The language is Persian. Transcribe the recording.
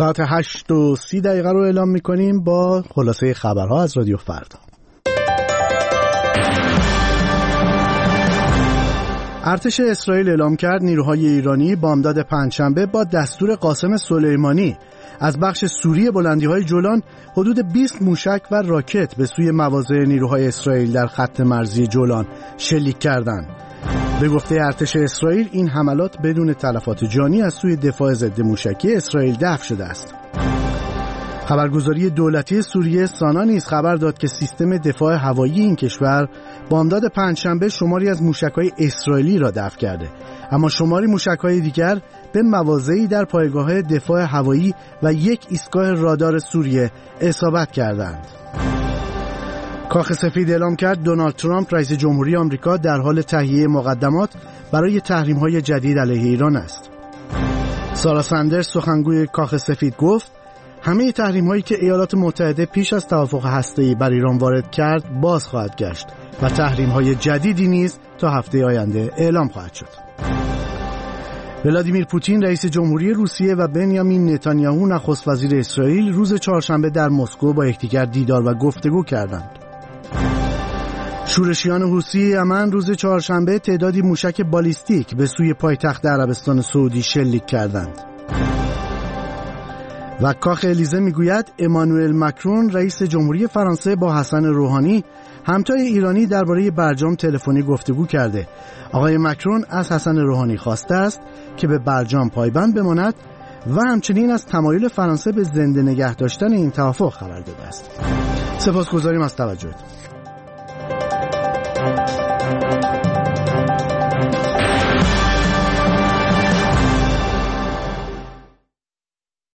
ساعت 8:30 رو اعلام می‌کنیم با خلاصه خبرها از رادیو فردا. ارتش اسرائیل اعلام کرد نیروهای ایرانی بامداد پنجشنبه با دستور قاسم سلیمانی از بخش سوری بلندی‌های جولان حدود 20 موشک و راکت به سوی مواضع نیروهای اسرائیل در خط مرزی جولان شلیک کردند. به گفته ارتش اسرائیل این حملات بدون تلفات جانی از سوی دفاع ضد موشکی اسرائیل دفع شده است. خبرگزاری دولتی سوریه سانا نیز خبر داد که سیستم دفاع هوایی این کشور بامداد پنجشنبه شماری از موشک‌های اسرائیلی را دفع کرده، اما شماری موشک‌های دیگر به مواضعی در پایگاه دفاع هوایی و یک ایستگاه رادار سوریه اصابت کردند. کاخ سفید اعلام کرد دونالد ترامپ رئیس جمهوری آمریکا در حال تهیه مقدمات برای تحریم‌های جدید علیه ایران است. سارا سندرز سخنگوی کاخ سفید گفت همه تحریم‌هایی که ایالات متحده پیش از توافق هسته‌ای بر ایران وارد کرد باز خواهد گشت و تحریم‌های جدیدی نیز تا هفته آینده اعلام خواهد شد. ولادیمیر پوتین رئیس جمهوری روسیه و بنیامین نتانیاهو نخست وزیر اسرائیل روز چهارشنبه در مسکو با یکدیگر دیدار و گفتگو کردند. شورشیان حوثی یمن روز چهارشنبه تعدادی موشک بالیستیک به سوی پایتخت عربستان سعودی شلیک کردند. و کاخ الیزه میگوید امانوئل مکرون رئیس جمهوری فرانسه با حسن روحانی همتای ایرانی درباره برجام تلفنی گفتگو کرده. آقای مکرون از حسن روحانی خواسته است که به برجام پایبند بماند و همچنین از تمایل فرانسه به زنده نگه داشتن این توافق خبر داده است. سپاسگزاریم از توجهتون.